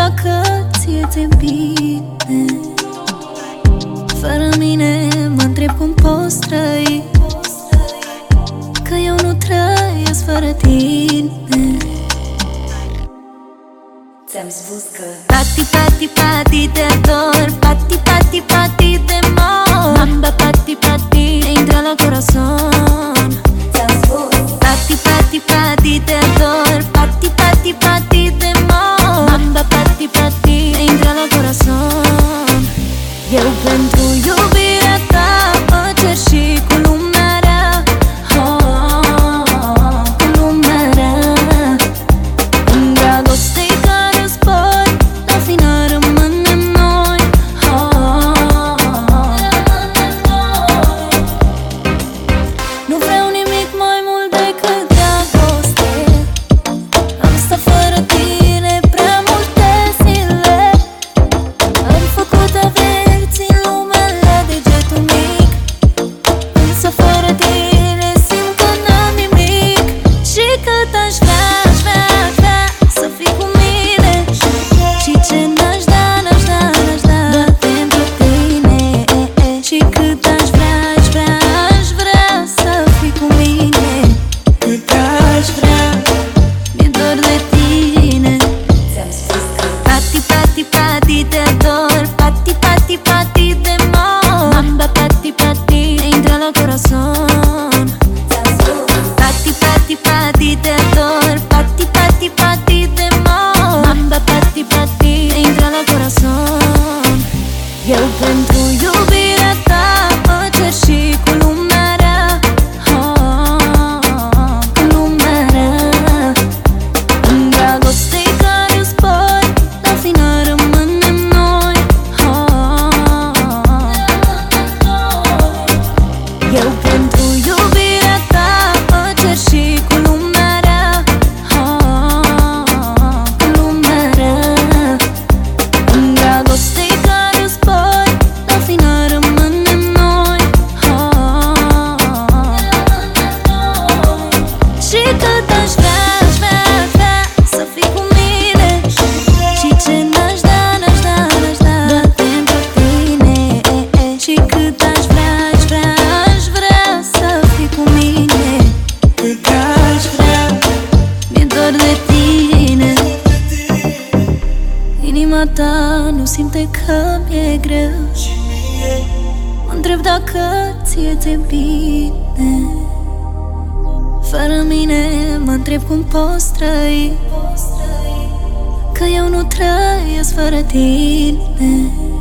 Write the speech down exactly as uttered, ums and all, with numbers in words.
dacă ție ți-e bine. Fără mine mă întreb cum poți trăi, că eu nu trăiesc fără tine. Ți-am spus că Pati, pati, pati, te ador. Pati, pati, pati, te mor. Mamba, pati, pati, intră la corazon. Ți-am spus Pati, pati, pati, te ador. Pati, pati, pati, te mor. Mamba, pati, pati, intră la corazon. Eu pentru iubirea ta mă cer și cu lumea rea. Oh, oh, oh, cu lumea rea. În dragoste-i ca război, la final rămânem noi. Oh, oh, oh, rămânem noi. Nu vreau nimic mai mult decât dragoste. Am stat fără tine prea multe zile. Am făcut averți în lumea la degetul mic, însă fără tine simt că n-am nimic. Și cât aș vrea, aș vrea, aș vrea să fii cu mine. Și ce n-aș da, n-aș da, n-aș da doar pentru tine. Și cât aș vrea, aș vrea, aș vrea să fii cu mine. Cât aș vrea, mi-e dor de tine. Ți-am spus că Pati, pati, pati, te ador. Pati, pati, pati, te mor. Mamba, pati, pati, intră la corazon. Ți-am spus Pati, pati, pati, te ador. Pati, pati, pati, te mor. Mamba, pati, pati, intră la corazon. Eu pentru iubirea ta mă cer și cu lumea rea. Oh, oh, oh, cu lumea rea. În dragoste-i ca război, la final rămânem noi. Oh, oh, oh, rămânem noi. Eu pentru iubirea ta mă cer și cu lumea rea. Oh, oh, oh, cu lumea rea. În dragoste-i ca război, la final rămânem noi. Oh, oh, oh, rămânem noi. Și cât aș vrea, aș vrea, aș vrea să fii cu mine. Și ce n-aș da, n-aș da, n-aș da doar pentru tine. Și cât aș vrea, aș vrea, aș vrea să fii cu mine. Cât aș vrea, mi-e dor de tine. Inima ta nu simte că mi-e greu. Mă întreb dacă ție ți-e bine. Fără mine mă întreb cum poți trăi, că eu nu trăiesc fără tine.